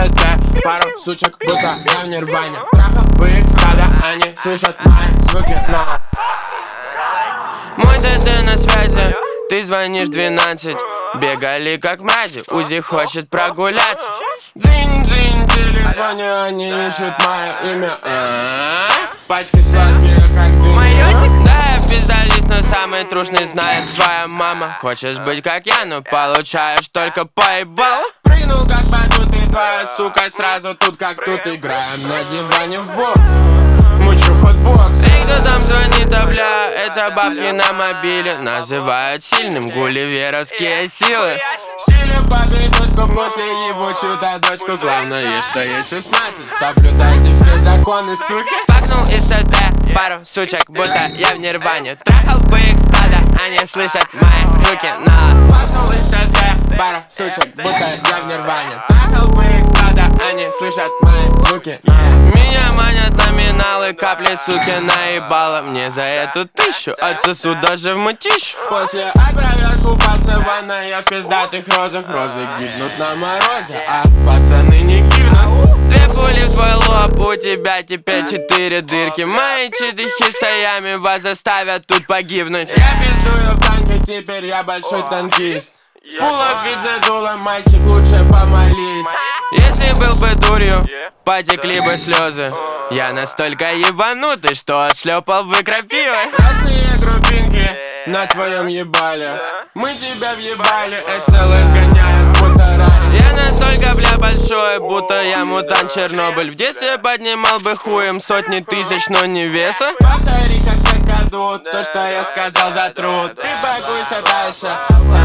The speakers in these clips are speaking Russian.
СТ, пару сучек, будто я в нирване. Трахал бы их стадо, они слышат мои звуки, но мой ДД на связи, ты звонишь 12. Бегали как мрази, Узи хочет прогуляться. дзинь-дзинь, в телефоне они ищут мое имя. Пачки сладкие, как дым. Да, пиздались, но самый трушный знает твоя мама. Хочешь быть как я, но получаешь только поебало. Прыгнул как батут, и твоя сука сразу тут как тут. Играем на диване в бокс, мучу хотбокс. Эй, кто там звонит, а бля, это бабки на мобиле. Называют сильным гулливеровские силы. Стиле папе дочку, после ебучую-то дочку. Главное, что есть 16, соблюдайте все законы, суки. Факнул из ТТ, пару сучек, будто я в нирване. Трахал бы их стадо, они слышат мои звуки, но Факнул из ТТ, пару сучек, будто я в нирване. Трахал бы их стадо, они слышат мои звуки, но меня манят номиналы, капли, суки, наебало. Мне за эту 1000 отсосу даже в мытищу. после опровер купаться в ванной, я в пиздатых розах. Розы гибнут на морозе, а пацаны не гибнут. 2 пули в твой лоб, у тебя теперь 4 дырки. Мои чидыхи с аями вас заставят тут погибнуть. Я пиздую в танке, теперь я большой танкист. Пулов вид за дулом, мальчик, лучше помолись. Если был бы дурью, потекли бы слезы. Я настолько ебанутый, что отшлепал бы крапивой. Красные группинки на твоем ебале. Мы тебя въебали, СЛС гоняют, будто ралли. Я настолько, бля, большой, будто я мутант Чернобыль. В детстве поднимал бы хуем сотни тысяч, но не веса. Повтори как на коду, то, что я сказал за труд. Ты погуйся дальше.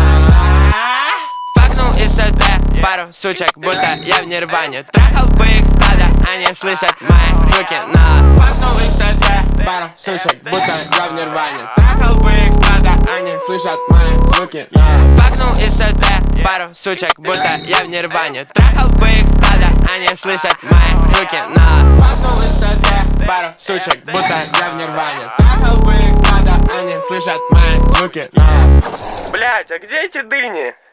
Факнул из ТТ, пару сучек, будто я в нирване. Трахал бы их стадо, они слышат мои звуки, но Факнул из ТТ, пару сучек, будто я в нирване. Трахал бы их стадо, они слышат мои звуки, но Факнул из ТТ, пару сучек, будто я в нирване. Трахал бы их стадо, они слышат мои звуки, но Факнул из ТТ, пару сучек, будто я в нирване. Трахал бы их стадо, они слышат мои звуки, но Блять, а где эти дыни?